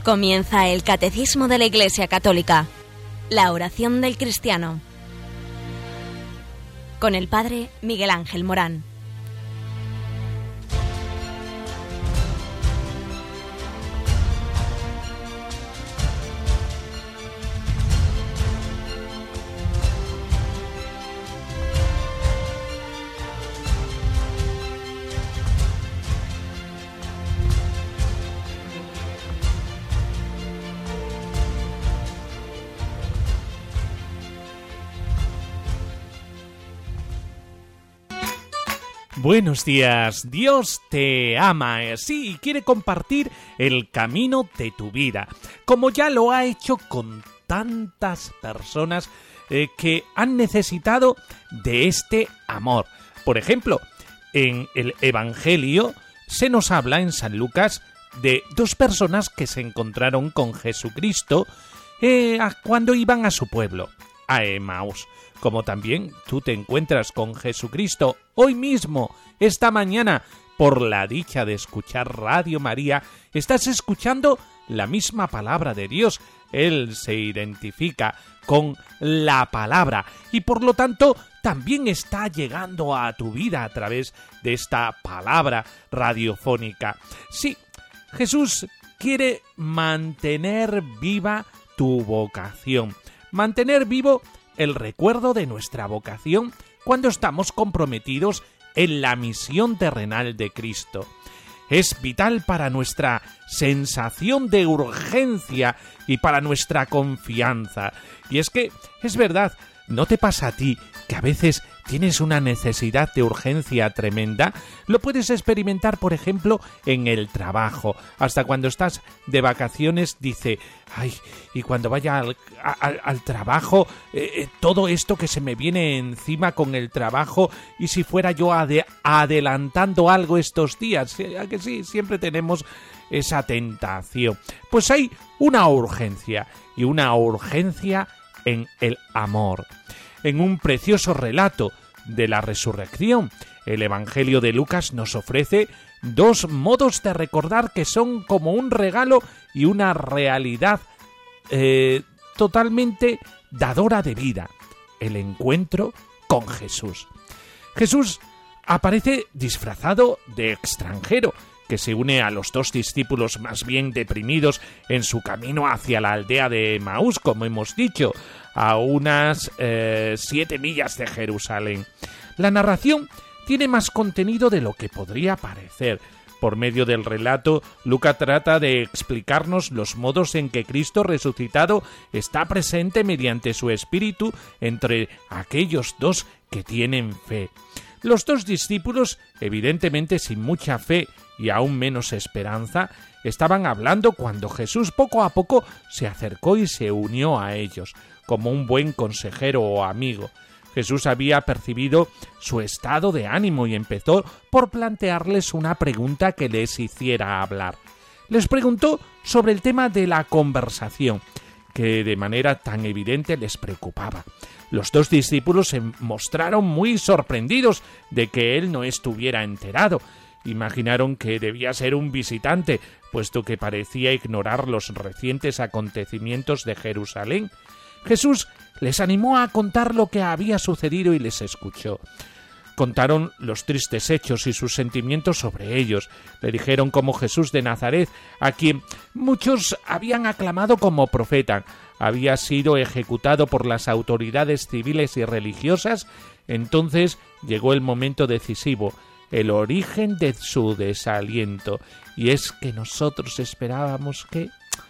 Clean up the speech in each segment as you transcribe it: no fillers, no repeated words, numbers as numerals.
Comienza el Catecismo de la Iglesia Católica, la oración del cristiano, con el Padre Miguel Ángel Morán. Buenos días, Dios te ama, sí, y quiere compartir el camino de tu vida, como ya lo ha hecho con tantas personas que han necesitado de este amor. Por ejemplo, en el Evangelio se nos habla en San Lucas de dos personas que se encontraron con Jesucristo cuando iban a su pueblo, a Emaús. Como también tú te encuentras con Jesucristo hoy mismo, esta mañana, por la dicha de escuchar Radio María, estás escuchando la misma palabra de Dios. Él se identifica con la palabra y por lo tanto también está llegando a tu vida a través de esta palabra radiofónica. Sí, Jesús quiere mantener viva tu vocación, mantener vivo el recuerdo de nuestra vocación cuando estamos comprometidos en la misión terrenal de Cristo. Es vital para nuestra sensación de urgencia y para nuestra confianza. Y es que, es verdad, ¿no te pasa a ti que a veces tienes una necesidad de urgencia tremenda? Lo puedes experimentar, por ejemplo, en el trabajo. Hasta cuando estás de vacaciones, dice, ay, y cuando vaya al trabajo, todo esto que se me viene encima con el trabajo, y si fuera yo adelantando algo estos días, ¿a que sí? Siempre tenemos esa tentación. Pues hay una urgencia, y una urgencia en el amor. En un precioso relato de la resurrección, el Evangelio de Lucas nos ofrece dos modos de recordar que son como un regalo y una realidad totalmente dadora de vida: el encuentro con Jesús. Jesús aparece disfrazado de extranjero, que se une a los dos discípulos más bien deprimidos en su camino hacia la aldea de Emaús, como hemos dicho, a unas 7 millas de Jerusalén. La narración tiene más contenido de lo que podría parecer. Por medio del relato, Lucas trata de explicarnos los modos en que Cristo resucitado está presente mediante su espíritu entre aquellos dos que tienen fe. Los dos discípulos, evidentemente sin mucha fe y aún menos esperanza, estaban hablando cuando Jesús poco a poco se acercó y se unió a ellos, como un buen consejero o amigo. Jesús había percibido su estado de ánimo y empezó por plantearles una pregunta que les hiciera hablar. Les preguntó sobre el tema de la conversación, que de manera tan evidente les preocupaba. Los dos discípulos se mostraron muy sorprendidos de que él no estuviera enterado. Imaginaron que debía ser un visitante, puesto que parecía ignorar los recientes acontecimientos de Jerusalén. Jesús les animó a contar lo que había sucedido y les escuchó. Contaron los tristes hechos y sus sentimientos sobre ellos. Le dijeron cómo Jesús de Nazaret, a quien muchos habían aclamado como profeta, había sido ejecutado por las autoridades civiles y religiosas. Entonces llegó el momento decisivo, el origen de su desaliento, y es que nosotros esperábamos que...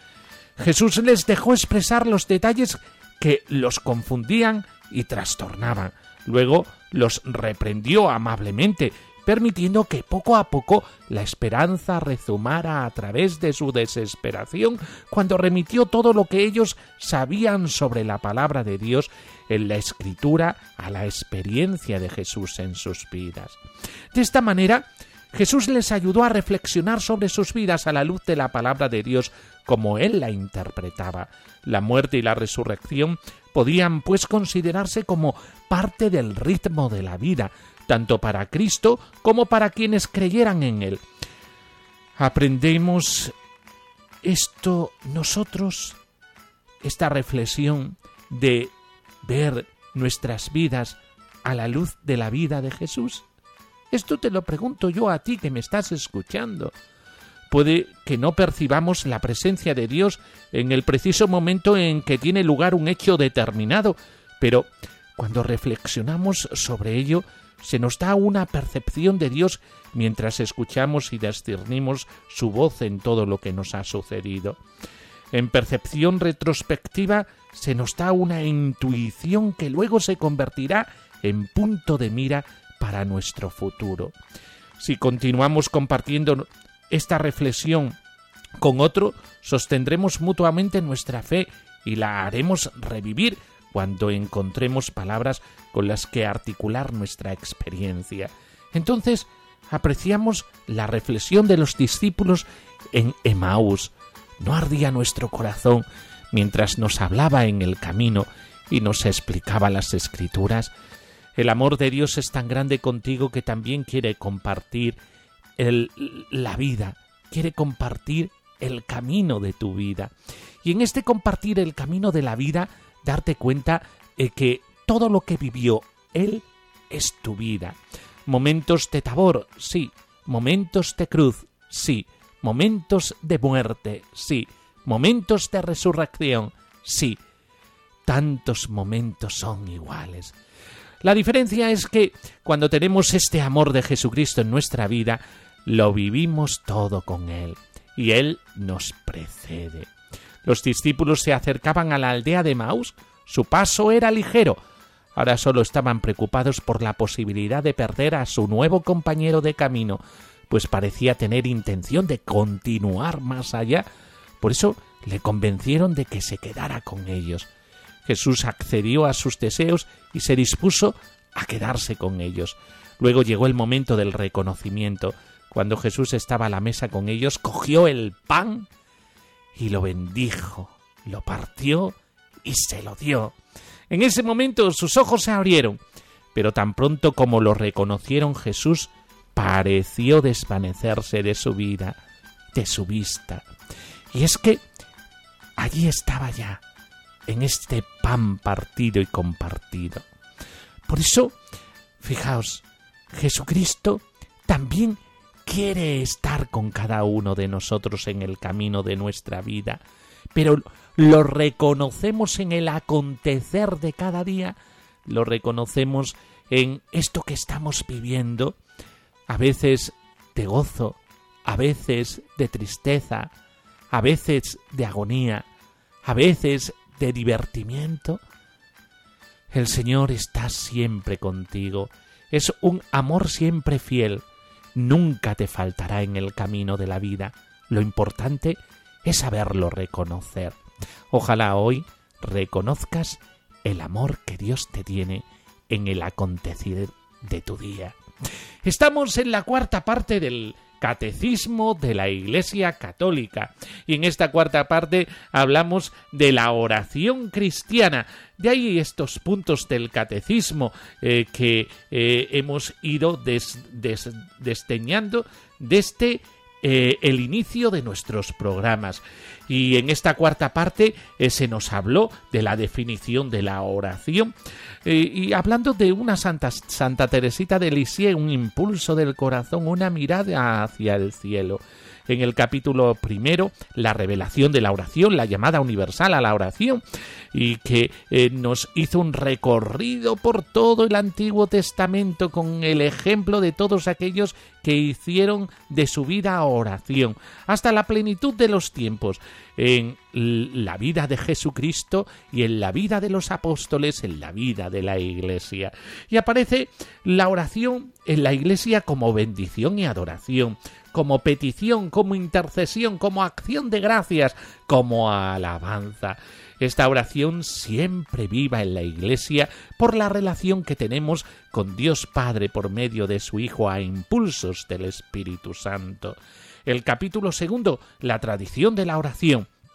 Jesús les dejó expresar los detalles que los confundían y trastornaban. Luego los reprendió amablemente, permitiendo que poco a poco la esperanza rezumara a través de su desesperación cuando remitió todo lo que ellos sabían sobre la palabra de Dios en la Escritura a la experiencia de Jesús en sus vidas. De esta manera, Jesús les ayudó a reflexionar sobre sus vidas a la luz de la palabra de Dios como Él la interpretaba. La muerte y la resurrección podían, pues, considerarse como parte del ritmo de la vida, tanto para Cristo como para quienes creyeran en Él. Aprendemos esta reflexión de ver nuestras vidas a la luz de la vida de Jesús? Esto te lo pregunto yo a ti que me estás escuchando. Puede que no percibamos la presencia de Dios en el preciso momento en que tiene lugar un hecho determinado, pero cuando reflexionamos sobre ello, se nos da una percepción de Dios mientras escuchamos y discernimos su voz en todo lo que nos ha sucedido. En percepción retrospectiva se nos da una intuición que luego se convertirá en punto de mira para nuestro futuro. Si continuamos compartiendo esta reflexión con otro, sostendremos mutuamente nuestra fe y la haremos revivir cuando encontremos palabras con las que articular nuestra experiencia. Entonces, apreciamos la reflexión de los discípulos en Emaús. ¿No ardía nuestro corazón mientras nos hablaba en el camino y nos explicaba las Escrituras? El amor de Dios es tan grande contigo que también quiere compartir la vida, quiere compartir el camino de tu vida. Y en este compartir el camino de la vida, darte cuenta que todo lo que vivió Él es tu vida. Momentos de Tabor, sí. Momentos de cruz, sí. Momentos de muerte, sí. Momentos de resurrección, sí. Tantos momentos son iguales. La diferencia es que cuando tenemos este amor de Jesucristo en nuestra vida, lo vivimos todo con Él y Él nos precede. Los discípulos se acercaban a la aldea de Emaús, su paso era ligero. Ahora solo estaban preocupados por la posibilidad de perder a su nuevo compañero de camino, pues parecía tener intención de continuar más allá. Por eso le convencieron de que se quedara con ellos. Jesús accedió a sus deseos y se dispuso a quedarse con ellos. Luego llegó el momento del reconocimiento. Cuando Jesús estaba a la mesa con ellos, cogió el pan y lo bendijo, lo partió y se lo dio. En ese momento sus ojos se abrieron, pero tan pronto como lo reconocieron, Jesús pareció desvanecerse de su vida, de su vista. Y es que allí estaba ya, en este pan partido y compartido. Por eso, fijaos, Jesucristo también quiere estar con cada uno de nosotros en el camino de nuestra vida, pero lo reconocemos en el acontecer de cada día, lo reconocemos en esto que estamos viviendo, a veces de gozo, a veces de tristeza, a veces de agonía, a veces de divertimiento. El Señor está siempre contigo, es un amor siempre fiel, nunca te faltará en el camino de la vida. Lo importante es saberlo reconocer. Ojalá hoy reconozcas el amor que Dios te tiene en el acontecer de tu día. Estamos en la cuarta parte del Catecismo de la Iglesia Católica y en esta cuarta parte hablamos de la oración cristiana. De ahí estos puntos del Catecismo que hemos ido desdeñando desde el inicio de nuestros programas. Y en esta cuarta parte se nos habló de la definición de la oración y hablando de una Santa Teresita de Lisieux, un impulso del corazón, una mirada hacia el cielo. En el capítulo primero, la revelación de la oración, la llamada universal a la oración, y que nos hizo un recorrido por todo el Antiguo Testamento con el ejemplo de todos aquellos que hicieron de su vida oración, hasta la plenitud de los tiempos, en la vida de Jesucristo y en la vida de los apóstoles, en la vida de la Iglesia. Y aparece la oración en la Iglesia como bendición y adoración, como petición, como intercesión, como acción de gracias, como alabanza. Esta oración siempre viva en la Iglesia por la relación que tenemos con Dios Padre por medio de su Hijo a impulsos del Espíritu Santo. El capítulo segundo, la tradición de la oración.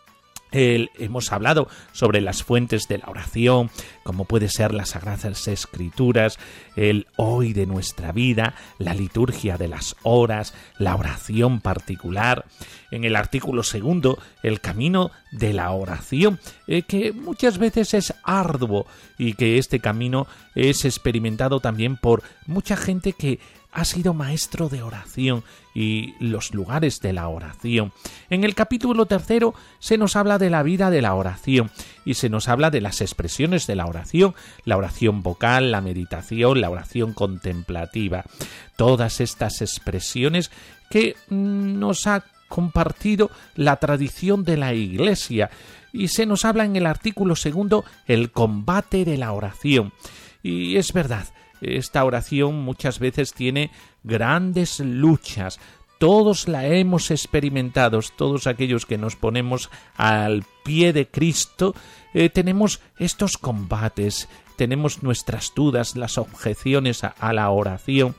Hemos hablado sobre las fuentes de la oración, como puede ser las Sagradas Escrituras, el hoy de nuestra vida, la liturgia de las horas, la oración particular. En el artículo 2, el camino de la oración, que muchas veces es arduo y que este camino es experimentado también por mucha gente que ha sido maestro de oración y los lugares de la oración. En el capítulo 3 se nos habla de la vida de la oración y se nos habla de las expresiones de la oración vocal, la meditación, la oración contemplativa. Todas estas expresiones que nos ha compartido la tradición de la Iglesia, y se nos habla en el artículo 2 el combate de la oración. Y es verdad, esta oración muchas veces tiene grandes luchas. Todos la hemos experimentado, todos aquellos que nos ponemos al pie de Cristo, tenemos estos combates, tenemos nuestras dudas, las objeciones a la oración,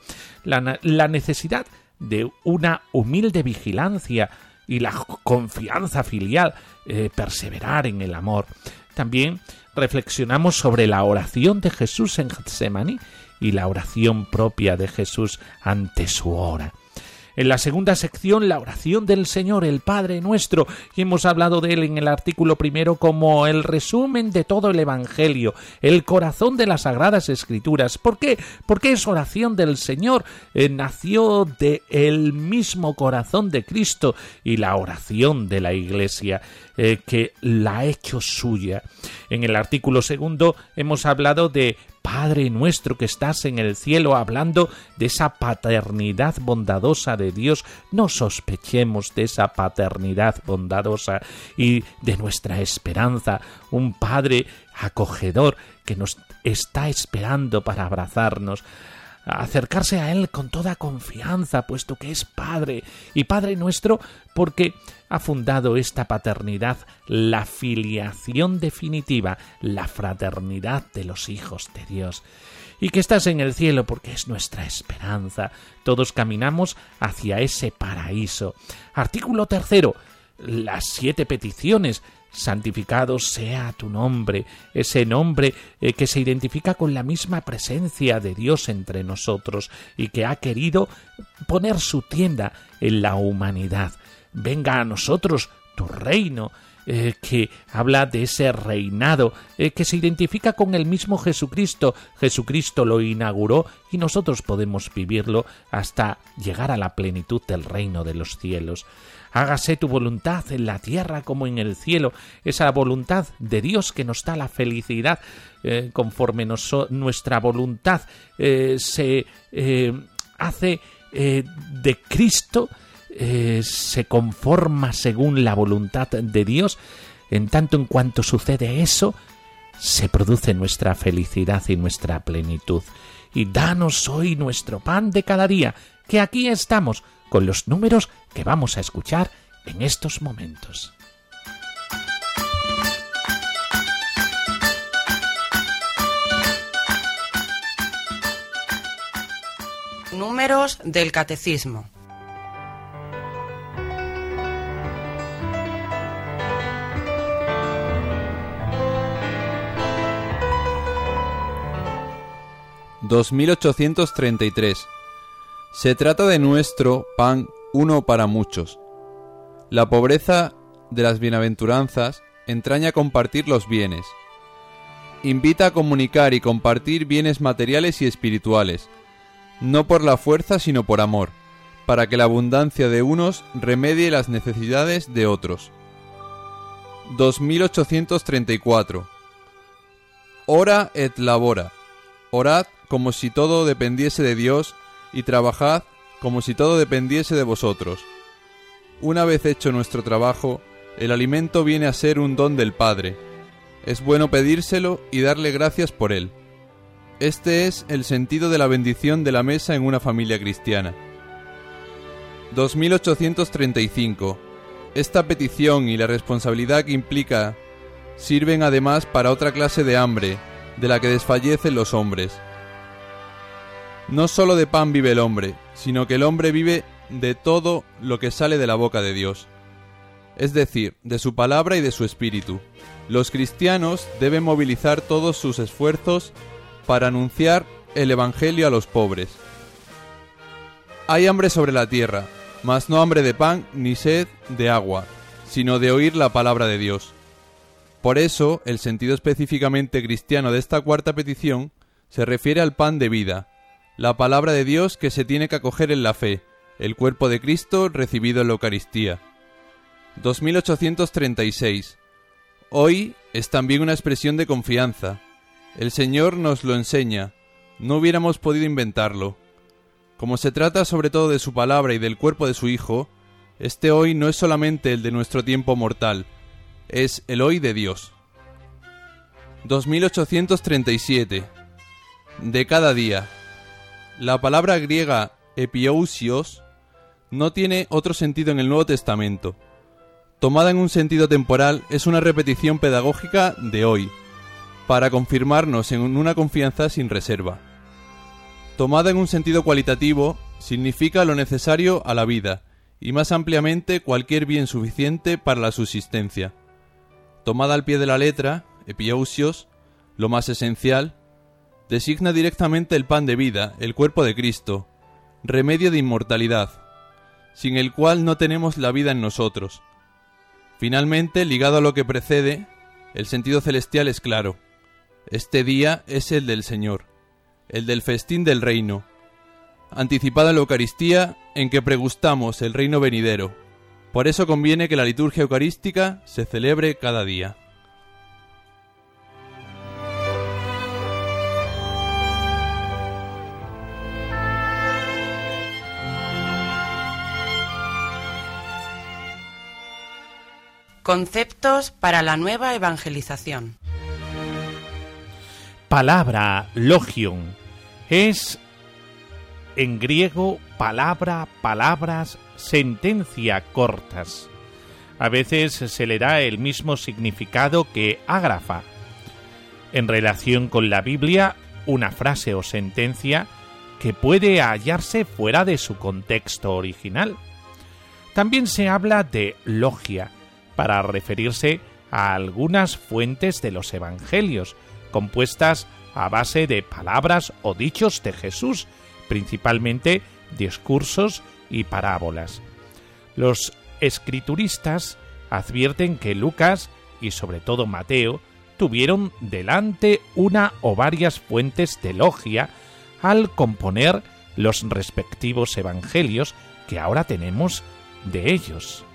la necesidad de una humilde vigilancia y la confianza filial, perseverar en el amor. También reflexionamos sobre la oración de Jesús en Getsemaní y la oración propia de Jesús ante su hora. En la segunda sección, la oración del Señor, el Padre Nuestro, y hemos hablado de él en el artículo 1 como el resumen de todo el Evangelio, el corazón de las Sagradas Escrituras. ¿Por qué? Porque es oración del Señor, nació del mismo corazón de Cristo, y la oración de la Iglesia, que la ha hecho suya. En el artículo 2 hemos hablado de Padre nuestro que estás en el cielo, hablando de esa paternidad bondadosa de Dios. No sospechemos de esa paternidad bondadosa y de nuestra esperanza, un Padre acogedor que nos está esperando para abrazarnos, acercarse a Él con toda confianza, puesto que es Padre y Padre nuestro, porque ha fundado esta paternidad, la filiación definitiva, la fraternidad de los hijos de Dios. Y que estás en el cielo porque es nuestra esperanza. Todos caminamos hacia ese paraíso. Artículo 3, las 7 peticiones. Santificado sea tu nombre, ese nombre que se identifica con la misma presencia de Dios entre nosotros y que ha querido poner su tienda en la humanidad. Venga a nosotros tu reino, que habla de ese reinado que se identifica con el mismo Jesucristo. Jesucristo lo inauguró y nosotros podemos vivirlo hasta llegar a la plenitud del reino de los cielos. Hágase tu voluntad en la tierra como en el cielo, esa voluntad de Dios que nos da la felicidad, conforme nuestra voluntad se hace de Cristo, se conforma según la voluntad de Dios. En tanto en cuanto sucede eso, se produce nuestra felicidad y nuestra plenitud. Y danos hoy nuestro pan de cada día, que aquí estamos con los números que vamos a escuchar en estos momentos. Números del Catecismo. (2833). Se trata de nuestro pan uno para muchos. La pobreza de las bienaventuranzas entraña compartir los bienes. Invita a comunicar y compartir bienes materiales y espirituales, no por la fuerza sino por amor, para que la abundancia de unos remedie las necesidades de otros. 2834. Ora et labora. Orad como si todo dependiese de Dios y trabajad como si todo dependiese de vosotros. Una vez hecho nuestro trabajo, el alimento viene a ser un don del Padre. Es bueno pedírselo y darle gracias por él. Este es el sentido de la bendición de la mesa en una familia cristiana. 2835. Esta petición y la responsabilidad que implica sirven además para otra clase de hambre, de la que desfallecen los hombres. No solo de pan vive el hombre, sino que el hombre vive de todo lo que sale de la boca de Dios. es decir, de su palabra y de su espíritu. Los cristianos deben movilizar todos sus esfuerzos para anunciar el Evangelio a los pobres. Hay hambre sobre la tierra, mas no hambre de pan ni sed de agua, sino de oír la palabra de Dios. Por eso, el sentido específicamente cristiano de esta cuarta petición se refiere al pan de vida, la palabra de Dios que se tiene que acoger en la fe, el cuerpo de Cristo recibido en la Eucaristía. 2836. Hoy es también una expresión de confianza. El Señor nos lo enseña, no hubiéramos podido inventarlo. Como se trata sobre todo de su palabra y del cuerpo de su Hijo, este hoy no es solamente el de nuestro tiempo mortal, es el hoy de Dios. 2837. De cada día. La palabra griega epiousios no tiene otro sentido en el Nuevo Testamento. Tomada en un sentido temporal, es una repetición pedagógica de hoy, para confirmarnos en una confianza sin reserva. Tomada en un sentido cualitativo, significa lo necesario a la vida, y más ampliamente cualquier bien suficiente para la subsistencia. Tomada al pie de la letra, epiousios, lo más esencial, designa directamente el pan de vida, el cuerpo de Cristo, remedio de inmortalidad, sin el cual no tenemos la vida en nosotros. Finalmente, ligado a lo que precede, el sentido celestial es claro. Este día es el del Señor, el del festín del reino, anticipada en la Eucaristía en que pregustamos el reino venidero. Por eso conviene que la liturgia eucarística se celebre cada día. Conceptos para la nueva evangelización. Palabra logion es en griego palabra, palabras, sentencia cortas. A veces se le da el mismo significado que ágrafa. En relación con la Biblia, una frase o sentencia que puede hallarse fuera de su contexto original. También se habla de logia, para referirse a algunas fuentes de los evangelios, compuestas a base de palabras o dichos de Jesús, principalmente discursos y parábolas. Los escrituristas advierten que Lucas y sobre todo Mateo tuvieron delante una o varias fuentes de logia al componer los respectivos evangelios que ahora tenemos de ellos.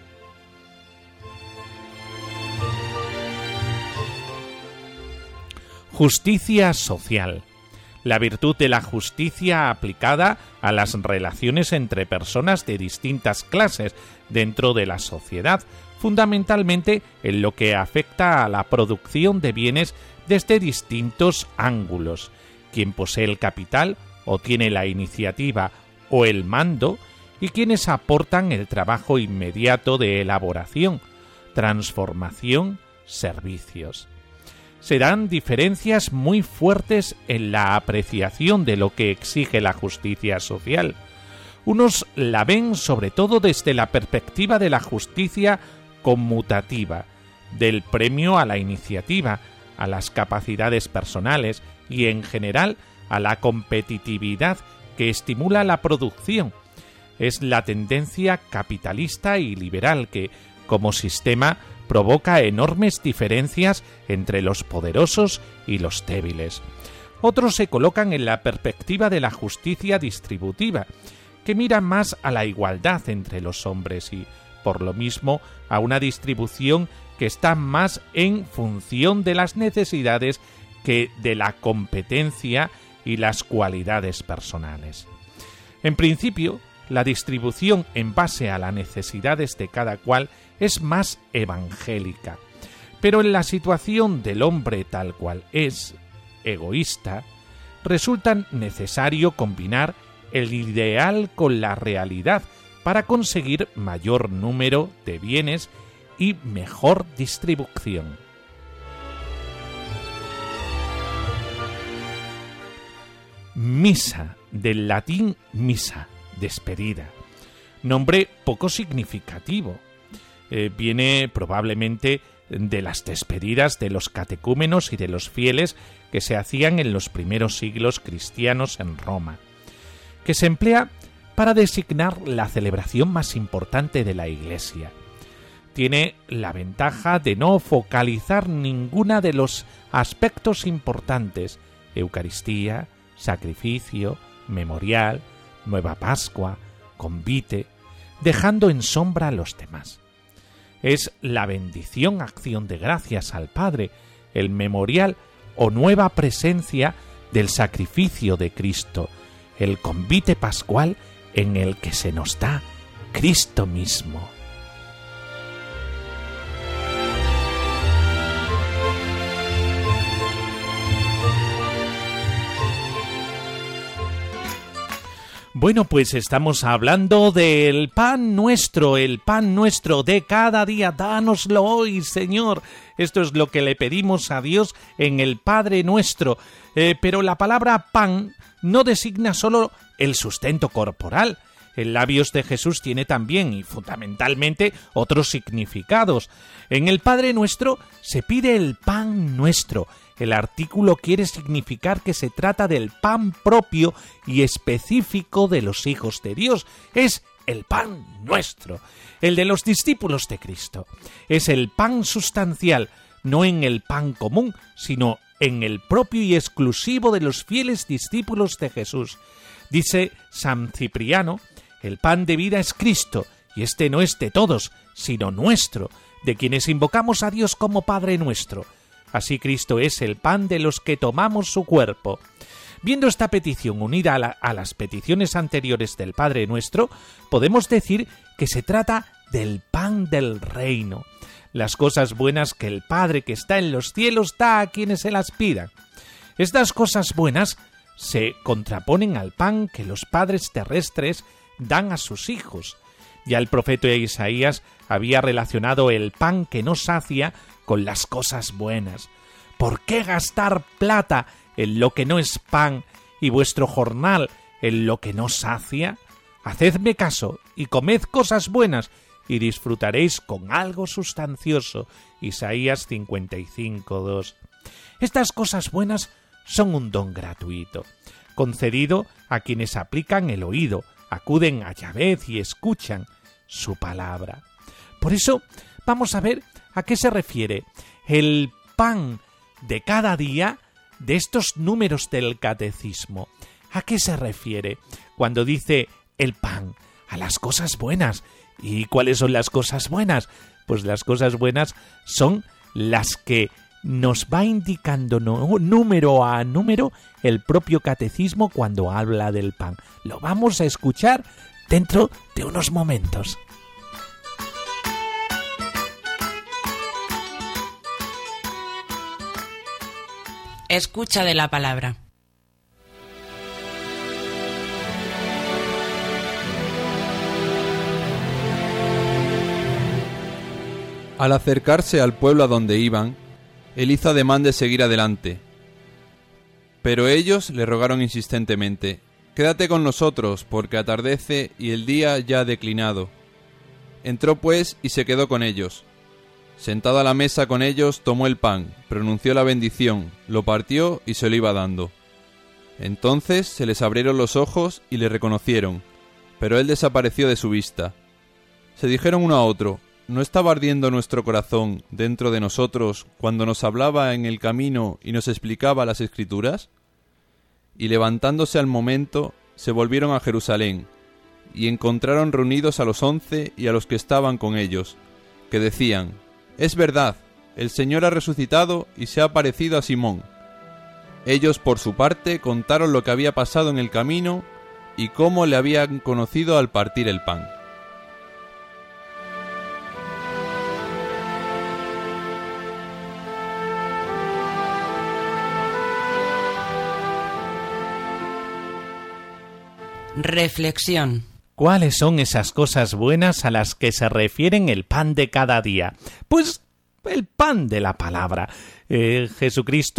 Justicia social. La virtud de la justicia aplicada a las relaciones entre personas de distintas clases dentro de la sociedad, fundamentalmente en lo que afecta a la producción de bienes desde distintos ángulos. Quien posee el capital o tiene la iniciativa o el mando, y quienes aportan el trabajo inmediato de elaboración, transformación, servicios. Se dan diferencias muy fuertes en la apreciación de lo que exige la justicia social. Unos la ven sobre todo desde la perspectiva de la justicia conmutativa, del premio a la iniciativa, a las capacidades personales y en general a la competitividad que estimula la producción. Es la tendencia capitalista y liberal que, como sistema, provoca enormes diferencias entre los poderosos y los débiles. Otros se colocan en la perspectiva de la justicia distributiva, que mira más a la igualdad entre los hombres y, por lo mismo, a una distribución que está más en función de las necesidades que de la competencia y las cualidades personales. En principio, la distribución en base a las necesidades de cada cual es más evangélica, pero en la situación del hombre tal cual es, egoísta, resulta necesario combinar el ideal con la realidad para conseguir mayor número de bienes y mejor distribución. Misa, del latín missa, despedida, nombre poco significativo. viene probablemente de las despedidas de los catecúmenos y de los fieles que se hacían en los primeros siglos cristianos en Roma, que se emplea para designar la celebración más importante de la Iglesia. Tiene la ventaja de no focalizar ninguno de los aspectos importantes: Eucaristía, sacrificio, memorial, Nueva Pascua, convite, dejando en sombra a los demás. Es la bendición, acción de gracias al Padre, el memorial o nueva presencia del sacrificio de Cristo, el convite pascual en el que se nos da Cristo mismo. Bueno, pues estamos hablando del pan nuestro, el pan nuestro de cada día. Dánoslo hoy, Señor. Esto es lo que le pedimos a Dios en el Padre Nuestro. Pero la palabra pan no designa solo el sustento corporal. En labios de Jesús tiene también y fundamentalmente otros significados. En el Padre Nuestro se pide el pan nuestro. El artículo quiere significar que se trata del pan propio y específico de los hijos de Dios. Es el pan nuestro, el de los discípulos de Cristo. Es el pan sustancial, no en el pan común, sino en el propio y exclusivo de los fieles discípulos de Jesús. Dice San Cipriano: el pan de vida es Cristo, y este no es de todos, sino nuestro, de quienes invocamos a Dios como Padre nuestro. Así Cristo es el pan de los que tomamos su cuerpo. Viendo esta petición unida a las peticiones anteriores del Padre Nuestro, podemos decir que se trata del pan del reino, las cosas buenas que el Padre que está en los cielos da a quienes se las pidan. Estas cosas buenas se contraponen al pan que los padres terrestres dan a sus hijos. Ya el profeta Isaías había relacionado el pan que no sacia con las cosas buenas. ¿Por qué gastar plata en lo que no es pan y vuestro jornal en lo que no sacia? Hacedme caso y comed cosas buenas y disfrutaréis con algo sustancioso. Isaías 55:2. Estas cosas buenas son un don gratuito, concedido a quienes aplican el oído, acuden a Yahvé y escuchan su palabra. Por eso, vamos a ver a qué se refiere el pan de cada día de estos números del catecismo. ¿A qué se refiere cuando dice el pan? A las cosas buenas. ¿Y cuáles son las cosas buenas? Pues las cosas buenas son las que nos va indicando número a número el propio catecismo cuando habla del pan. Lo vamos a escuchar dentro de unos momentos. Escucha de la palabra. Al acercarse al pueblo a donde iban, él hizo ademán de seguir adelante. Pero ellos le rogaron insistentemente: «Quédate con nosotros, porque atardece y el día ya ha declinado». Entró pues y se quedó con ellos. Sentado a la mesa con ellos, tomó el pan, pronunció la bendición, lo partió y se lo iba dando. Entonces se les abrieron los ojos y le reconocieron, pero él desapareció de su vista. Se dijeron uno a otro: ¿no estaba ardiendo nuestro corazón dentro de nosotros cuando nos hablaba en el camino y nos explicaba las Escrituras? Y levantándose al momento, se volvieron a Jerusalén, y encontraron reunidos a los 11 y a los que estaban con ellos, que decían: «Es verdad, el Señor ha resucitado y se ha aparecido a Simón». Ellos, por su parte, contaron lo que había pasado en el camino y cómo le habían conocido al partir el pan. Reflexión. ¿Cuáles son esas cosas buenas a las que se refieren el pan de cada día? Pues el pan de la palabra. Jesucristo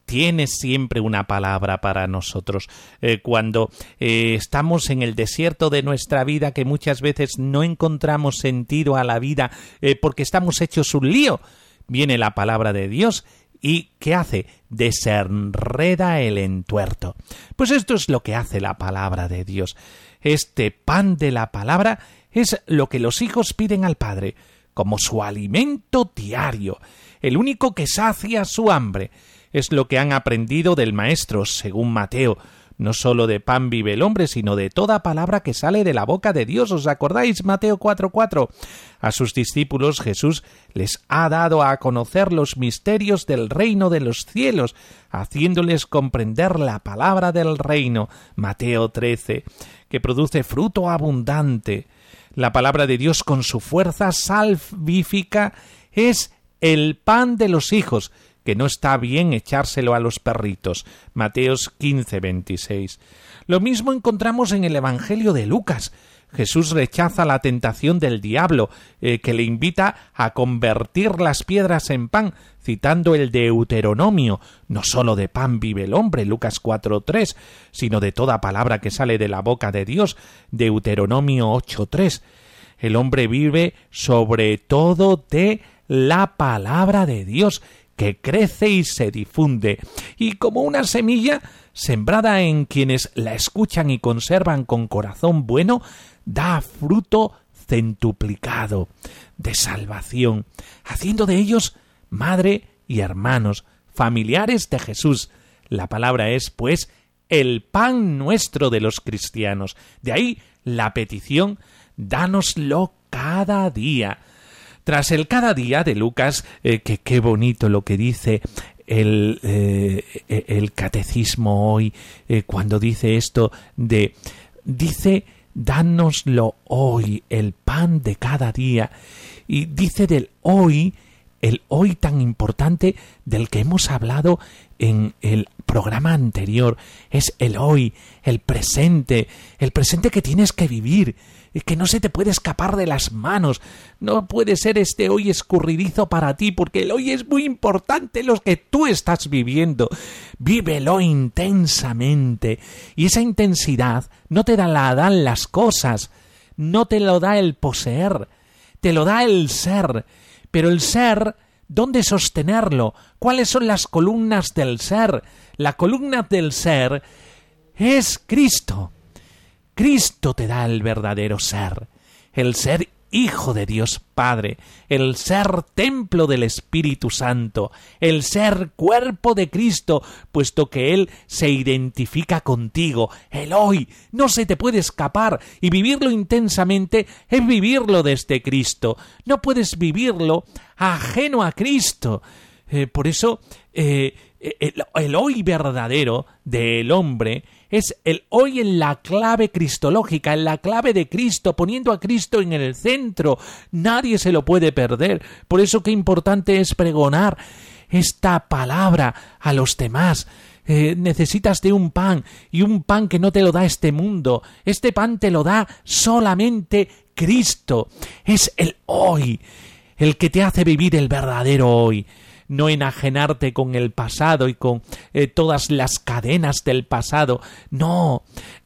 tiene siempre una palabra para nosotros. Cuando estamos en el desierto de nuestra vida, que muchas veces no encontramos sentido a la vida porque estamos hechos un lío, viene la palabra de Dios y ¿qué hace? Desenreda el entuerto. Pues esto es lo que hace la palabra de Dios. Este pan de la palabra es lo que los hijos piden al Padre, como su alimento diario, el único que sacia su hambre. Es lo que han aprendido del Maestro, según Mateo. No solo de pan vive el hombre, sino de toda palabra que sale de la boca de Dios. ¿Os acordáis? Mateo 4:4. A sus discípulos Jesús les ha dado a conocer los misterios del reino de los cielos, haciéndoles comprender la palabra del reino. Mateo 13, que produce fruto abundante. La palabra de Dios con su fuerza salvífica es el pan de los hijos, que no está bien echárselo a los perritos. Mateos 15:26. Lo mismo encontramos en el Evangelio de Lucas. Jesús rechaza la tentación del diablo, que le invita a convertir las piedras en pan, citando el Deuteronomio. No solo de pan vive el hombre, Lucas 4:3, sino de toda palabra que sale de la boca de Dios, Deuteronomio 8:3. El hombre vive sobre todo de la palabra de Dios, que crece y se difunde, y como una semilla sembrada en quienes la escuchan y conservan con corazón bueno, da fruto centuplicado de salvación, haciendo de ellos madre y hermanos, familiares de Jesús. La palabra es, pues, el pan nuestro de los cristianos. De ahí la petición, dánoslo cada día. Tras el cada día de Lucas, que qué bonito lo que dice el catecismo hoy, cuando dice esto dice, dánoslo hoy, el pan de cada día, y dice del hoy, el hoy tan importante del que hemos hablado en el programa anterior, es el hoy, el presente que tienes que vivir, que no se te puede escapar de las manos. No puede ser este hoy escurridizo para ti, porque el hoy es muy importante, lo que tú estás viviendo. Vívelo intensamente, y esa intensidad no te la dan las cosas, no te lo da el poseer, te lo da el ser. Pero el ser, ¿dónde sostenerlo? ¿Cuáles son las columnas del ser? La columna del ser es Cristo. Cristo te da el verdadero ser, el ser Hijo de Dios Padre, el ser templo del Espíritu Santo, el ser cuerpo de Cristo, puesto que Él se identifica contigo. El hoy no se te puede escapar, y vivirlo intensamente es vivirlo desde Cristo. No puedes vivirlo ajeno a Cristo. Por eso el hoy verdadero del hombre es el hoy en la clave cristológica, en la clave de Cristo, poniendo a Cristo en el centro. Nadie se lo puede perder. Por eso qué importante es pregonar esta palabra a los demás. Necesitas de un pan, y un pan que no te lo da este mundo. Este pan te lo da solamente Cristo. Es el hoy, el que te hace vivir el verdadero hoy. No enajenarte con el pasado y con todas las cadenas del pasado. No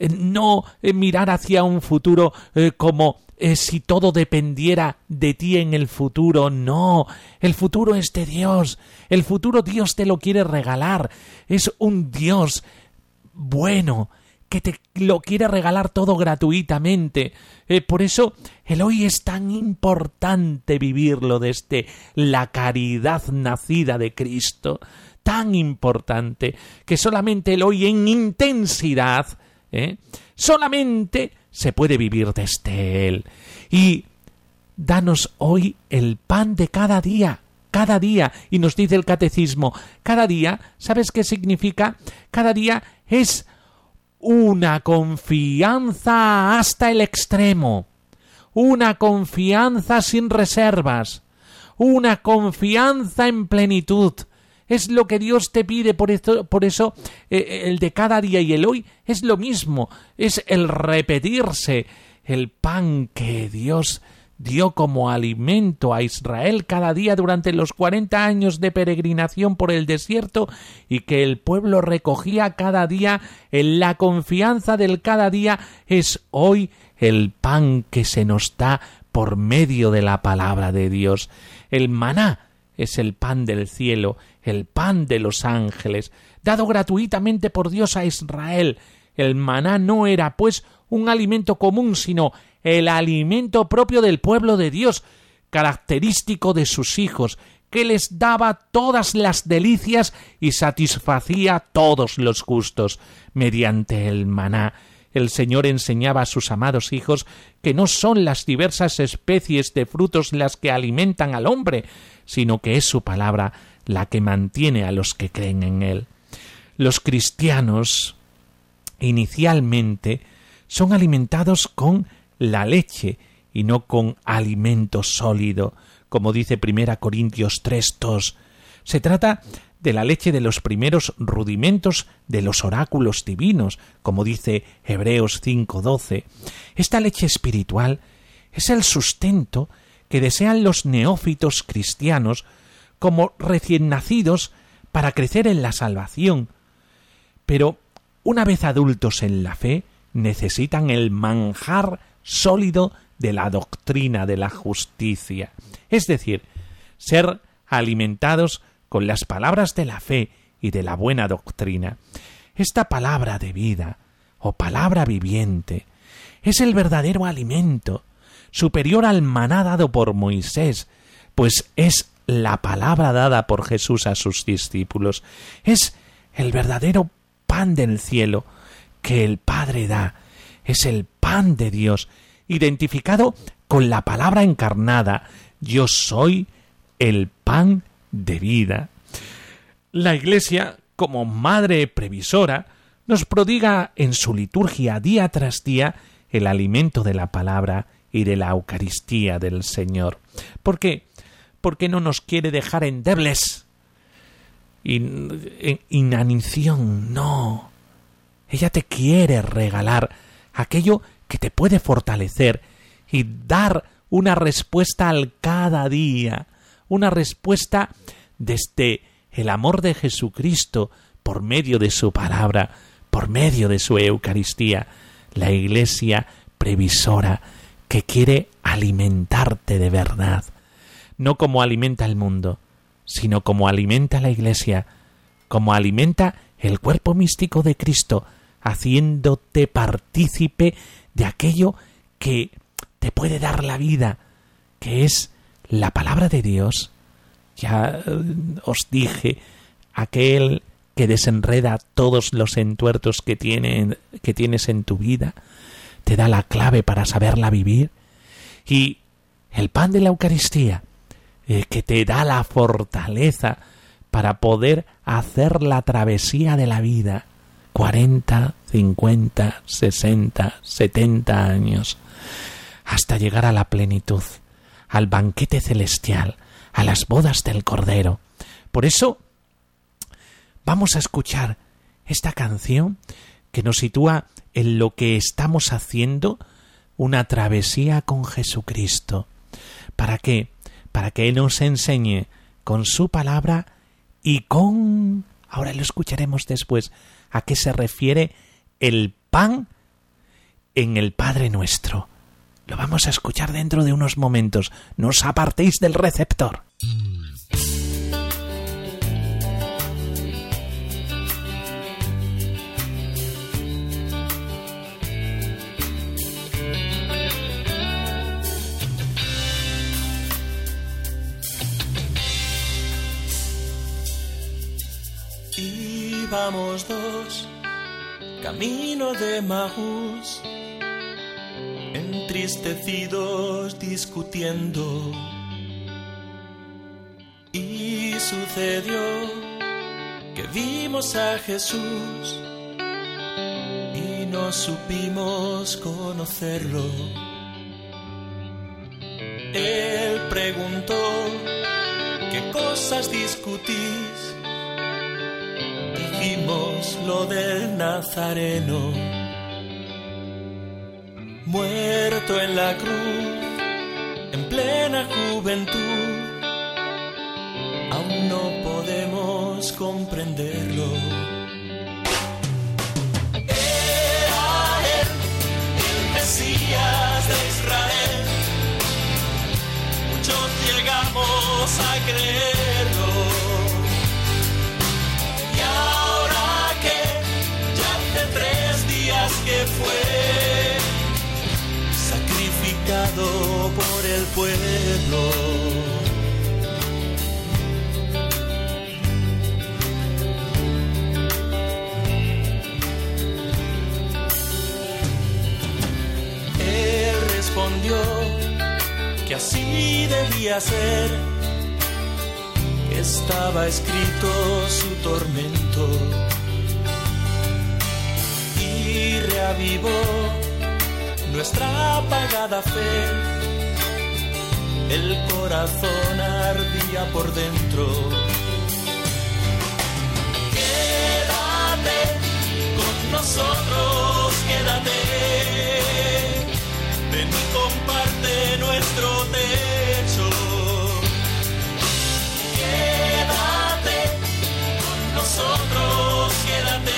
mirar hacia un futuro como si todo dependiera de ti en el futuro. No, el futuro es de Dios. El futuro Dios te lo quiere regalar. Es un Dios bueno que te lo quiere regalar todo gratuitamente. Por eso el hoy es tan importante vivirlo desde la caridad nacida de Cristo. Tan importante que solamente el hoy en intensidad, solamente se puede vivir desde Él. Y danos hoy el pan de cada día. Cada día, y nos dice el catecismo, cada día, ¿sabes qué significa? Cada día es una confianza hasta el extremo, una confianza sin reservas, una confianza en plenitud. Es lo que Dios te pide, por eso el de cada día y el hoy es lo mismo, es el repetirse, el pan que Dios dio como alimento a Israel cada día durante los 40 años de peregrinación por el desierto y que el pueblo recogía cada día en la confianza del cada día, es hoy el pan que se nos da por medio de la palabra de Dios. El maná es el pan del cielo, el pan de los ángeles, dado gratuitamente por Dios a Israel. El maná no era, pues, un alimento común, sino el alimento propio del pueblo de Dios, característico de sus hijos, que les daba todas las delicias y satisfacía todos los gustos. Mediante el maná, el Señor enseñaba a sus amados hijos que no son las diversas especies de frutos las que alimentan al hombre, sino que es su palabra la que mantiene a los que creen en él. Los cristianos, inicialmente, son alimentados con la leche y no con alimento sólido, como dice 1 Corintios 3:2. Se trata de la leche de los primeros rudimentos de los oráculos divinos, como dice Hebreos 5:12. Esta leche espiritual es el sustento que desean los neófitos cristianos como recién nacidos para crecer en la salvación. Pero una vez adultos en la fe, necesitan el manjar sólido de la doctrina de la justicia, es decir, ser alimentados con las palabras de la fe y de la buena doctrina. Esta palabra de vida, o palabra viviente, es el verdadero alimento, superior al maná dado por Moisés, pues es la palabra dada por Jesús a sus discípulos. Es el verdadero pan del cielo que el Padre da. Es el pan de Dios, identificado con la palabra encarnada. Yo soy el pan de vida. La Iglesia, como madre previsora, nos prodiga en su liturgia día tras día el alimento de la palabra y de la Eucaristía del Señor. ¿Por qué? Porque no nos quiere dejar endebles, en inanición, no. Ella te quiere regalar aquello que te puede fortalecer y dar una respuesta al cada día, una respuesta desde el amor de Jesucristo por medio de su palabra, por medio de su Eucaristía. La Iglesia previsora que quiere alimentarte de verdad, no como alimenta el mundo, sino como alimenta la Iglesia, como alimenta el cuerpo místico de Cristo, haciéndote partícipe de aquello que te puede dar la vida, que es la palabra de Dios. Ya os dije, aquel que desenreda todos los entuertos que tienes en tu vida, te da la clave para saberla vivir, y el pan de la Eucaristía, que te da la fortaleza para poder hacer la travesía de la vida, 40, 50, 60, 70 años, hasta llegar a la plenitud, al banquete celestial, a las bodas del Cordero. Por eso, vamos a escuchar esta canción que nos sitúa en lo que estamos haciendo, una travesía con Jesucristo. ¿Para qué? Para que Él nos enseñe con su palabra y con... ahora lo escucharemos después, a qué se refiere el pan en el Padre Nuestro. Lo vamos a escuchar dentro de unos momentos. No os apartéis del receptor. Íbamos dos, camino de Maús, entristecidos discutiendo, y sucedió que vimos a Jesús y no supimos conocerlo. Él preguntó: ¿qué cosas discutís? Dijimos lo del Nazareno, muerto en la cruz, en plena juventud, aún no podemos comprenderlo. Era él, el Mesías de Israel. Muchos llegamos a creerlo. Y ahora que ya hace 3 días que fue sacrificado por el pueblo. Él respondió que así debía ser, que estaba escrito su tormento, y reavivó nuestra apagada fe. El corazón ardía por dentro. Quédate con nosotros, quédate. Ven y comparte nuestro techo. Quédate con nosotros, quédate.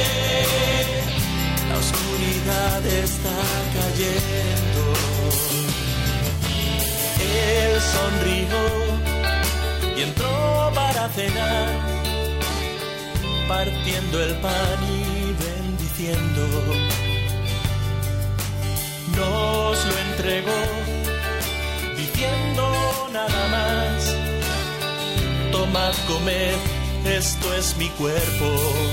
La oscuridad está cayendo. Él sonrió y entró para cenar, partiendo el pan y bendiciendo. Nos lo entregó, diciendo nada más: tomad, comed, esto es mi cuerpo.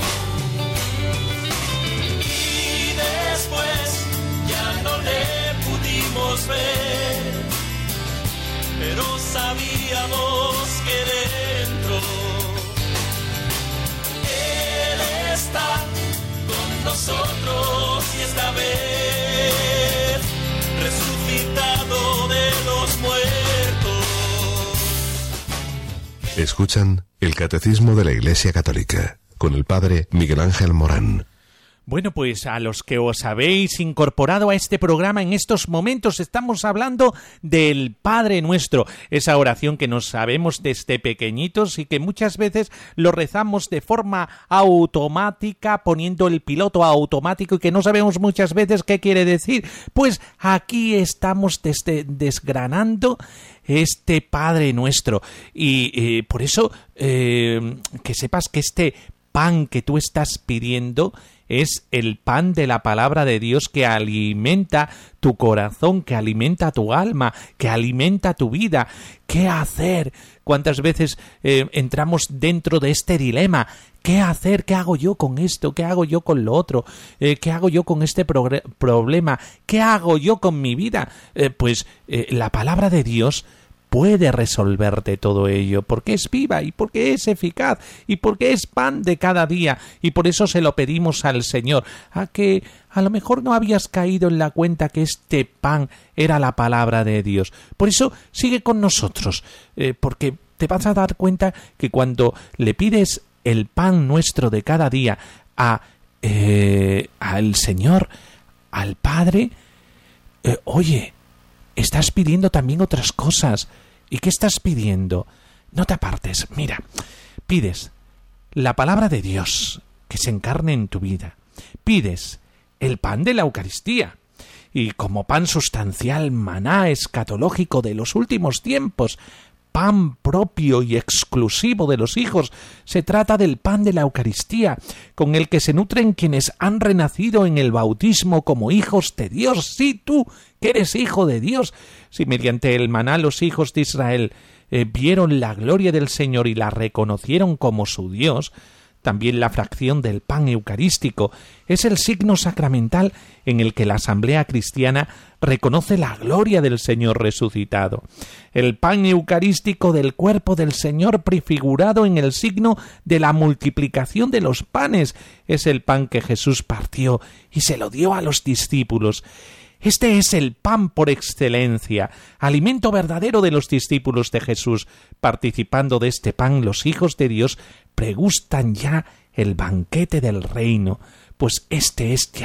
Y después ya no le pudimos ver, pero sabíamos que dentro Él está con nosotros, y esta vez resucitado de los muertos. Escuchan el Catecismo de la Iglesia Católica con el Padre Miguel Ángel Morán. Bueno, pues a los que os habéis incorporado a este programa en estos momentos, estamos hablando del Padre Nuestro, esa oración que nos sabemos desde pequeñitos y que muchas veces lo rezamos de forma automática, poniendo el piloto automático, y que no sabemos muchas veces qué quiere decir. Pues aquí estamos desgranando este Padre Nuestro, y por eso que sepas que este pan que tú estás pidiendo es el pan de la palabra de Dios, que alimenta tu corazón, que alimenta tu alma, que alimenta tu vida. ¿Qué hacer? ¿Cuántas veces entramos dentro de este dilema? ¿Qué hacer? ¿Qué hago yo con esto? ¿Qué hago yo con lo otro? ¿Qué hago yo con este problema? ¿Qué hago yo con mi vida? Pues la palabra de Dios puede resolverte todo ello, porque es viva y porque es eficaz y porque es pan de cada día, y por eso se lo pedimos al Señor. A que a lo mejor no habías caído en la cuenta que este pan era la palabra de Dios. Por eso sigue con nosotros, porque te vas a dar cuenta que cuando le pides el pan nuestro de cada día al Señor, al Padre, oye, estás pidiendo también otras cosas. ¿Y qué estás pidiendo? No te apartes. Mira, pides la palabra de Dios que se encarne en tu vida. Pides el pan de la Eucaristía. Y como pan sustancial, maná escatológico de los últimos tiempos, pan propio y exclusivo de los hijos, se trata del pan de la Eucaristía, con el que se nutren quienes han renacido en el bautismo como hijos de Dios. Sí, tú, que eres hijo de Dios. Si mediante el maná los hijos de Israel vieron la gloria del Señor y la reconocieron como su Dios, también la fracción del pan eucarístico es el signo sacramental en el que la Asamblea Cristiana reconoce la gloria del Señor resucitado. El pan eucarístico del cuerpo del Señor, prefigurado en el signo de la multiplicación de los panes, es el pan que Jesús partió y se lo dio a los discípulos. Este es el pan por excelencia, alimento verdadero de los discípulos de Jesús. Participando de este pan, los hijos de Dios pregustan ya el banquete del reino, pues este es ya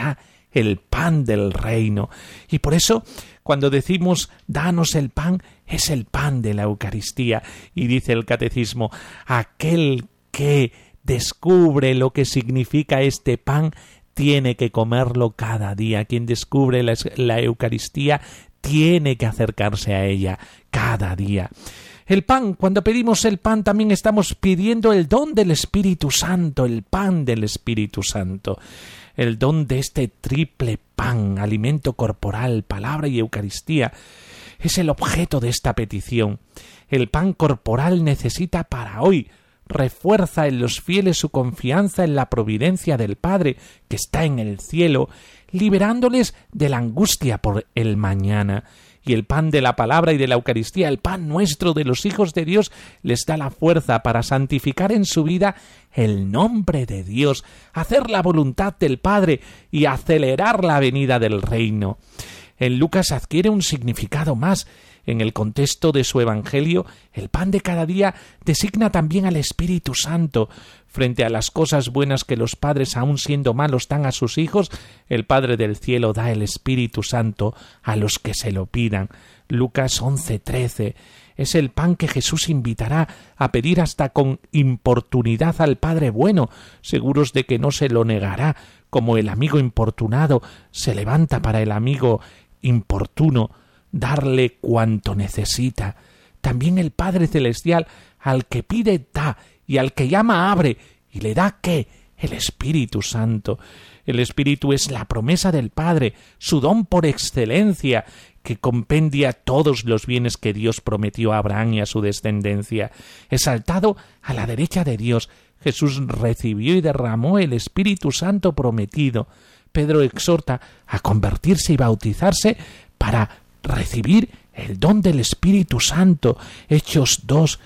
el pan del reino. Y por eso, cuando decimos danos el pan, es el pan de la Eucaristía. Y dice el Catecismo, aquel que descubre lo que significa este pan tiene que comerlo cada día. Quien descubre la Eucaristía tiene que acercarse a ella cada día. El pan, cuando pedimos el pan, también estamos pidiendo el don del Espíritu Santo, el pan del Espíritu Santo. El don de este triple pan, alimento corporal, palabra y Eucaristía, es el objeto de esta petición. El pan corporal necesita para hoy, refuerza en los fieles su confianza en la providencia del Padre que está en el cielo, liberándoles de la angustia por el mañana. Y el pan de la palabra y de la Eucaristía, el pan nuestro de los hijos de Dios, les da la fuerza para santificar en su vida el nombre de Dios, hacer la voluntad del Padre y acelerar la venida del reino. En Lucas adquiere un significado más. En el contexto de su Evangelio, el pan de cada día designa también al Espíritu Santo. Frente a las cosas buenas que los padres, aun siendo malos, dan a sus hijos, el Padre del cielo da el Espíritu Santo a los que se lo pidan. Lucas 11:13. Es el pan que Jesús invitará a pedir hasta con importunidad al Padre bueno, seguros de que no se lo negará, como el amigo importunado se levanta para el amigo importuno, darle cuanto necesita. También el Padre Celestial, al que pide da, y al que llama abre, y le da ¿qué? El Espíritu Santo. El Espíritu es la promesa del Padre, su don por excelencia, que compendia todos los bienes que Dios prometió a Abraham y a su descendencia. Exaltado a la derecha de Dios, Jesús recibió y derramó el Espíritu Santo prometido. Pedro exhorta a convertirse y bautizarse para recibir el don del Espíritu Santo. Hechos 2,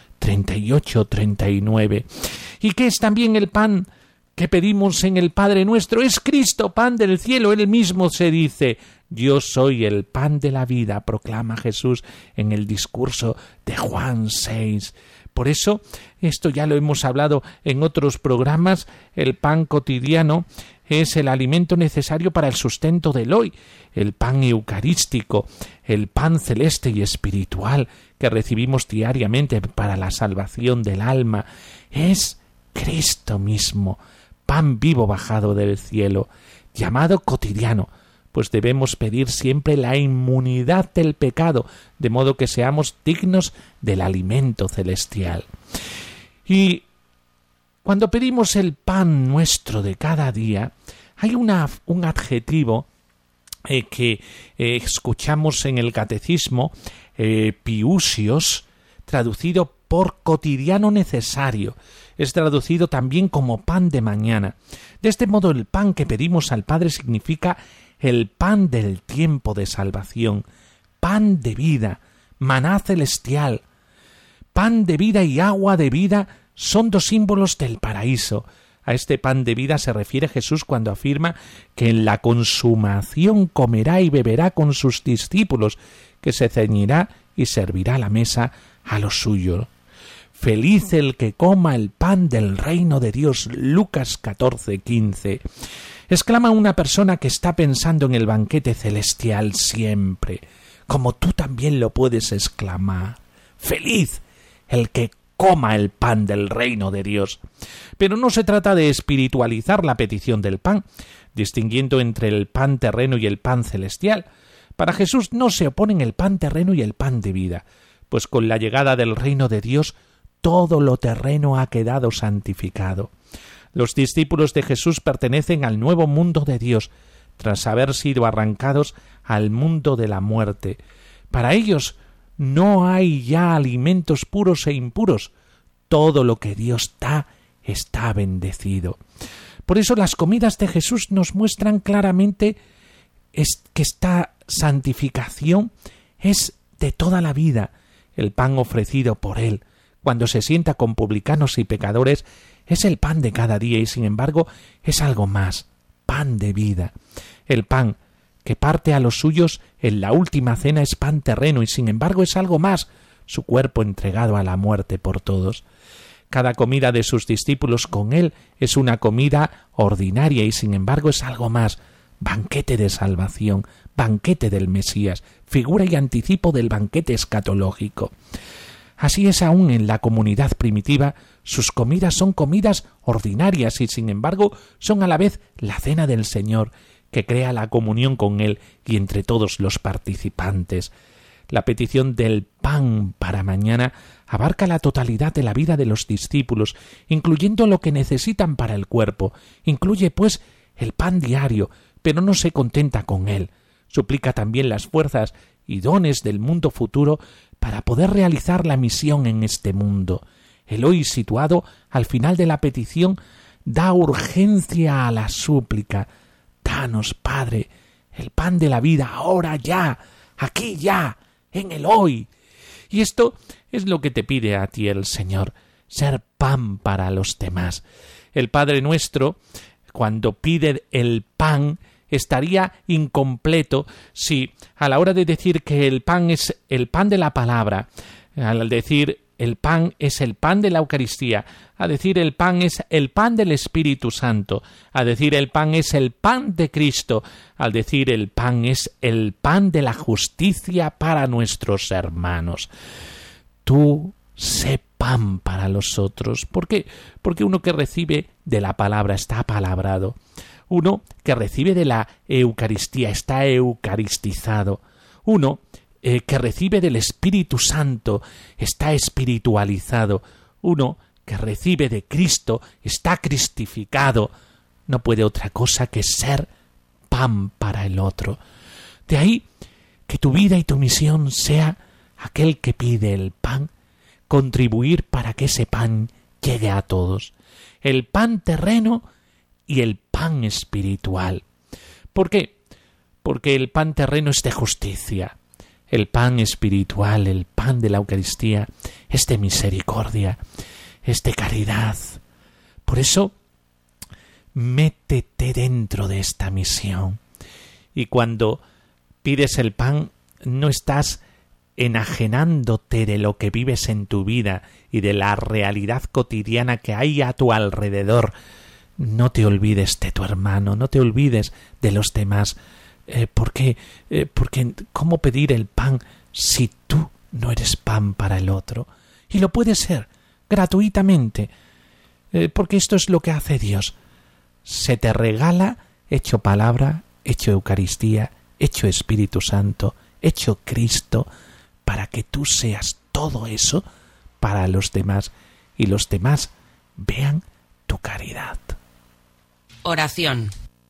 38, 39. ¿Y qué es también el pan que pedimos en el Padre Nuestro? Es Cristo, pan del cielo. Él mismo se dice: yo soy el pan de la vida, proclama Jesús en el discurso de Juan 6. Por eso, esto ya lo hemos hablado en otros programas, el pan cotidiano es el alimento necesario para el sustento del hoy, el pan eucarístico, el pan celeste y espiritual que recibimos diariamente para la salvación del alma, es Cristo mismo, pan vivo bajado del cielo, llamado cotidiano, pues debemos pedir siempre la inmunidad del pecado, de modo que seamos dignos del alimento celestial. Y cuando pedimos el pan nuestro de cada día, hay un adjetivo que escuchamos en el catecismo, piusios, traducido por cotidiano necesario. Es traducido también como pan de mañana. De este modo, el pan que pedimos al Padre significa el pan del tiempo de salvación, pan de vida, maná celestial. Pan de vida y agua de vida son dos símbolos del paraíso. A este pan de vida se refiere Jesús cuando afirma que en la consumación comerá y beberá con sus discípulos, que se ceñirá y servirá la mesa a los suyos. Feliz el que coma el pan del reino de Dios. Lucas 14:15. Exclama una persona que está pensando en el banquete celestial siempre, como tú también lo puedes exclamar. Feliz el que coma el pan del reino de Dios. Pero no se trata de espiritualizar la petición del pan, distinguiendo entre el pan terreno y el pan celestial. Para Jesús no se oponen el pan terreno y el pan de vida, pues con la llegada del reino de Dios todo lo terreno ha quedado santificado. Los discípulos de Jesús pertenecen al nuevo mundo de Dios, tras haber sido arrancados al mundo de la muerte. Para ellos no hay ya alimentos puros e impuros. Todo lo que Dios da está bendecido. Por eso las comidas de Jesús nos muestran claramente que esta santificación es de toda la vida. El pan ofrecido por Él, cuando se sienta con publicanos y pecadores, es el pan de cada día y sin embargo es algo más, pan de vida. El pan que parte a los suyos en la última cena es pan terreno y sin embargo es algo más, su cuerpo entregado a la muerte por todos. Cada comida de sus discípulos con él es una comida ordinaria y sin embargo es algo más, banquete de salvación, banquete del Mesías, figura y anticipo del banquete escatológico. Así es aún en la comunidad primitiva, sus comidas son comidas ordinarias y sin embargo son a la vez la cena del Señor, que crea la comunión con Él y entre todos los participantes. La petición del pan para mañana abarca la totalidad de la vida de los discípulos, incluyendo lo que necesitan para el cuerpo. Incluye, pues, el pan diario, pero no se contenta con él. Suplica también las fuerzas y dones del mundo futuro para poder realizar la misión en este mundo. El hoy situado al final de la petición da urgencia a la súplica. Danos, Padre, el pan de la vida ahora ya, aquí ya, en el hoy. Y esto es lo que te pide a ti el Señor, ser pan para los demás. El Padre nuestro, cuando pide el pan, estaría incompleto si a la hora de decir que el pan es el pan de la palabra, al decir el pan es el pan de la Eucaristía, a decir el pan es el pan del Espíritu Santo, a decir el pan es el pan de Cristo, al decir el pan es el pan de la justicia para nuestros hermanos. Tú sé pan para los otros. ¿Por qué? Porque uno que recibe de la palabra está apalabrado. Uno que recibe de la Eucaristía está eucaristizado. Uno que recibe del Espíritu Santo está espiritualizado. Uno que recibe de Cristo está cristificado. No puede otra cosa que ser pan para el otro. De ahí que tu vida y tu misión sea aquel que pide el pan, contribuir para que ese pan llegue a todos. El pan terreno y el pan espiritual. ¿Por qué? Porque el pan terreno es de justicia. El pan espiritual, el pan de la Eucaristía, es de misericordia, es de caridad. Por eso, métete dentro de esta misión. Y cuando pides el pan, no estás enajenándote de lo que vives en tu vida y de la realidad cotidiana que hay a tu alrededor. No te olvides de tu hermano, no te olvides de los demás. ¿Por qué? Porque ¿cómo pedir el pan si tú no eres pan para el otro? Y lo puedes ser gratuitamente, porque esto es lo que hace Dios. Se te regala hecho palabra, hecho Eucaristía, hecho Espíritu Santo, hecho Cristo, para que tú seas todo eso para los demás y los demás vean tu caridad. Oración.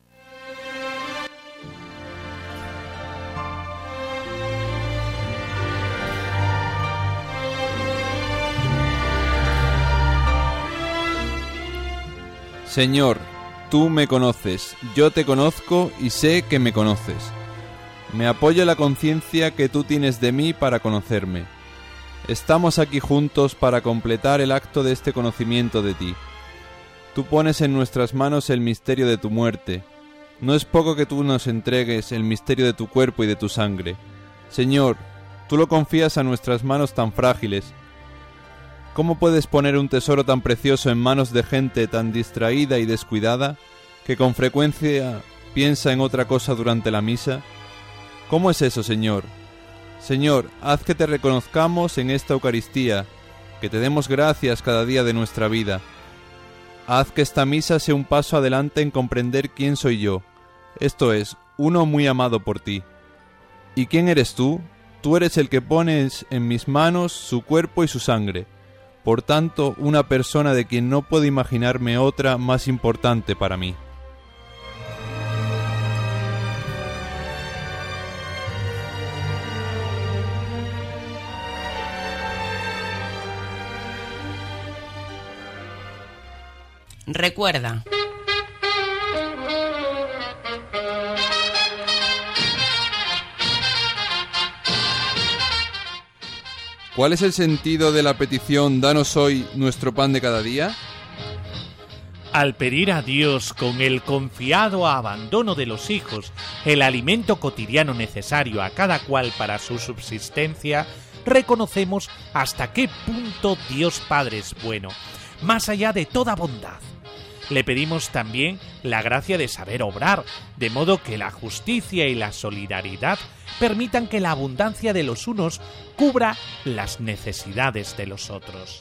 Señor, tú me conoces, yo te conozco y sé que me conoces. Me apoya la conciencia que tú tienes de mí para conocerme. Estamos aquí juntos para completar el acto de este conocimiento de ti. Tú pones en nuestras manos el misterio de tu muerte. No es poco que tú nos entregues el misterio de tu cuerpo y de tu sangre. Señor, tú lo confías a nuestras manos tan frágiles. ¿Cómo puedes poner un tesoro tan precioso en manos de gente tan distraída y descuidada, que con frecuencia piensa en otra cosa durante la misa? ¿Cómo es eso, Señor? Señor, haz que te reconozcamos en esta Eucaristía, que te demos gracias cada día de nuestra vida. Haz que esta misa sea un paso adelante en comprender quién soy yo, esto es, uno muy amado por ti. ¿Y quién eres tú? Tú eres el que pones en mis manos su cuerpo y su sangre. Por tanto, una persona de quien no puedo imaginarme otra más importante para mí. Recuerda. ¿Cuál es el sentido de la petición "Danos hoy nuestro pan de cada día"? Al pedir a Dios con el confiado abandono de los hijos el alimento cotidiano necesario a cada cual para su subsistencia, reconocemos hasta qué punto Dios Padre es bueno, más allá de toda bondad. Le pedimos también la gracia de saber obrar, de modo que la justicia y la solidaridad permitan que la abundancia de los unos cubra las necesidades de los otros.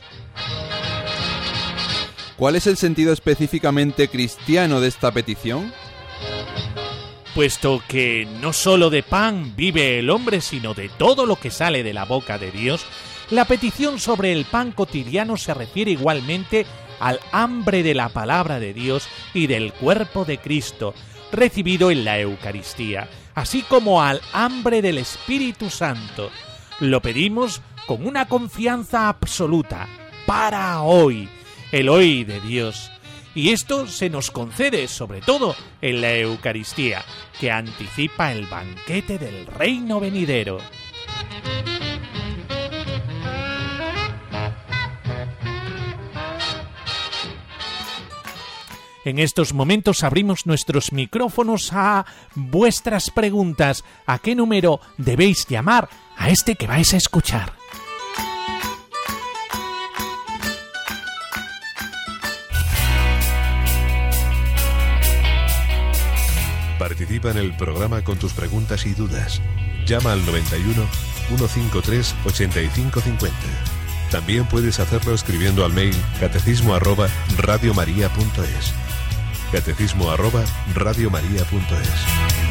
¿Cuál es el sentido específicamente cristiano de esta petición? Puesto que no solo de pan vive el hombre, sino de todo lo que sale de la boca de Dios, la petición sobre el pan cotidiano se refiere igualmente al hambre de la palabra de Dios y del cuerpo de Cristo, recibido en la Eucaristía, así como al hambre del Espíritu Santo. Lo pedimos con una confianza absoluta, para hoy, el hoy de Dios. Y esto se nos concede sobre todo en la Eucaristía, que anticipa el banquete del reino venidero. En estos momentos abrimos nuestros micrófonos a vuestras preguntas. ¿A qué número debéis llamar? A este que vais a escuchar. Participa en el programa con tus preguntas y dudas. Llama al 91 153 8550. También puedes hacerlo escribiendo al mail catecismo@radiomaria.es. catecismo@radiomaria.es.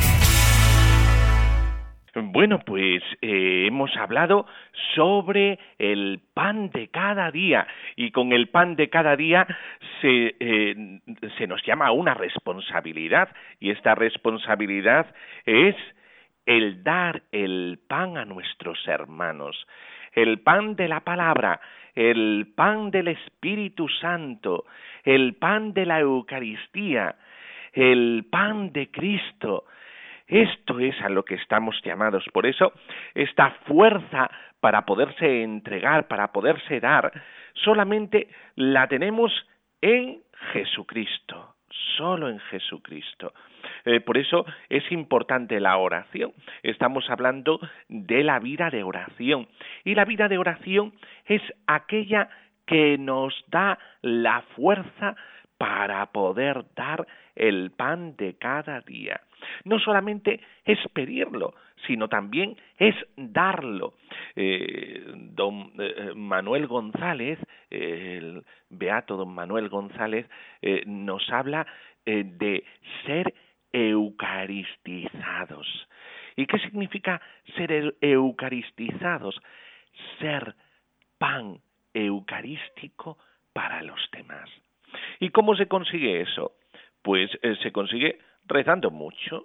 Bueno, pues hemos hablado sobre el pan de cada día, y con el pan de cada día se nos llama a una responsabilidad, y esta responsabilidad es el dar el pan a nuestros hermanos, el pan de la palabra, el pan del Espíritu Santo, el pan de la Eucaristía, el pan de Cristo. Esto es a lo que estamos llamados. Por eso, esta fuerza para poderse entregar, para poderse dar, solamente la tenemos en Jesucristo, solo en Jesucristo. Por eso es importante la oración. Estamos hablando de la vida de oración. Y la vida de oración es aquella que nos da la fuerza para poder dar el pan de cada día. No solamente es pedirlo, sino también es darlo. Don Manuel González, el beato don Manuel González, nos habla de ser eucaristizados. ¿Y qué significa ser eucaristizados? Ser pan eucarístico para los demás. ¿Y cómo se consigue eso? Pues se consigue rezando mucho.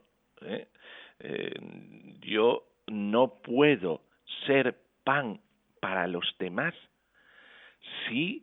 Yo no puedo ser pan para los demás si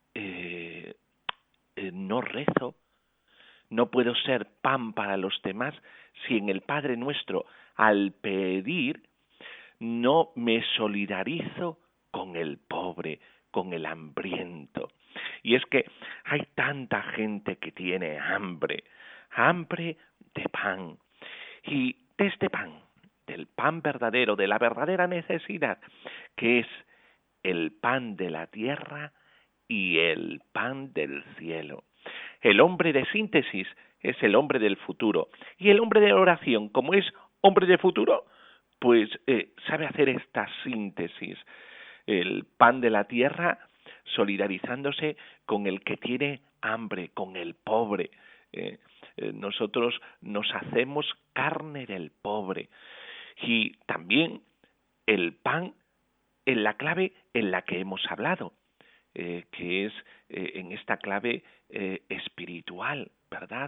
no rezo. No puedo ser pan para los demás si en el Padre Nuestro, al pedir, no me solidarizo con el pobre, con el hambriento. Y es que hay tanta gente que tiene hambre de pan. Y de este pan, del pan verdadero, de la verdadera necesidad, que es el pan de la tierra y el pan del cielo. El hombre de síntesis es el hombre del futuro. Y el hombre de oración, como es hombre de futuro, pues sabe hacer esta síntesis. El pan de la tierra solidarizándose con el que tiene hambre, con el pobre. Nosotros nos hacemos carne del pobre. Y también el pan en la clave en la que hemos hablado, que es en esta clave espiritual, ¿verdad?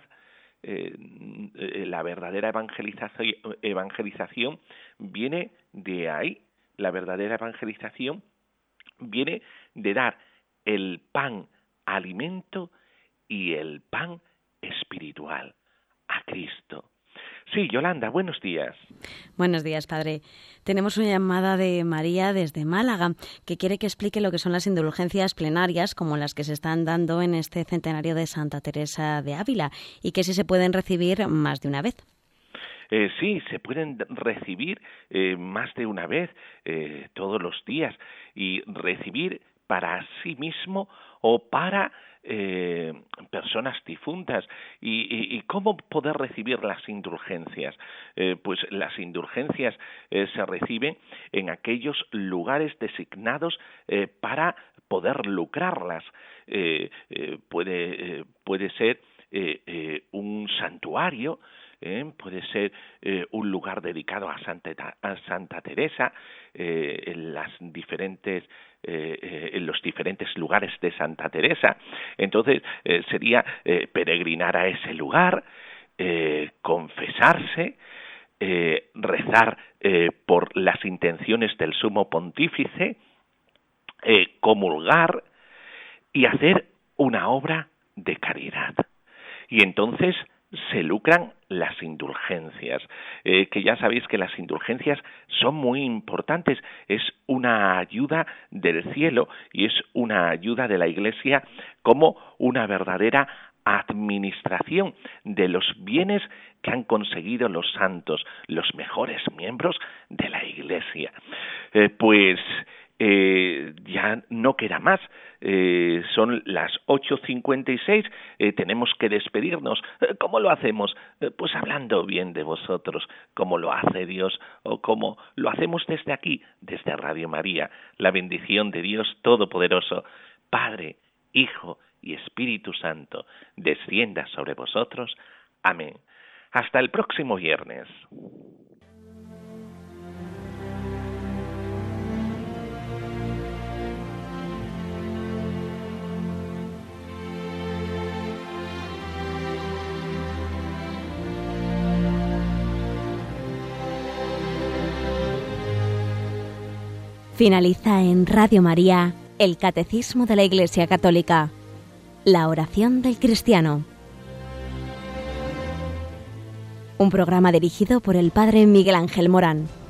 La verdadera evangelización viene de ahí. La verdadera evangelización viene de dar el pan alimento y el pan espiritual a Cristo. Sí, Yolanda, buenos días. Buenos días, padre. Tenemos una llamada de María desde Málaga que quiere que explique lo que son las indulgencias plenarias como las que se están dando en este centenario de Santa Teresa de Ávila y que si se pueden recibir más de una vez. Sí, se pueden recibir más de una vez todos los días y recibir para sí mismo o para personas difuntas. ¿Y cómo poder recibir las indulgencias? Pues las indulgencias se reciben en aquellos lugares designados para poder lucrarlas. Puede ser un santuario, puede ser un lugar dedicado a Santa Teresa, en los diferentes lugares de Santa Teresa. Entonces sería peregrinar a ese lugar, confesarse, rezar por las intenciones del Sumo Pontífice, comulgar y hacer una obra de caridad. Y entonces se lucran las indulgencias, que ya sabéis que las indulgencias son muy importantes, es una ayuda del cielo y es una ayuda de la Iglesia como una verdadera administración de los bienes que han conseguido los santos, los mejores miembros de la Iglesia. Ya no queda más, son las 8:56, tenemos que despedirnos. ¿Cómo lo hacemos? Pues hablando bien de vosotros, como lo hace Dios o como lo hacemos desde aquí, desde Radio María. La bendición de Dios Todopoderoso, Padre, Hijo y Espíritu Santo, descienda sobre vosotros. Amén. Hasta el próximo viernes. Finaliza en Radio María el Catecismo de la Iglesia Católica, la oración del cristiano. Un programa dirigido por el Padre Miguel Ángel Morán.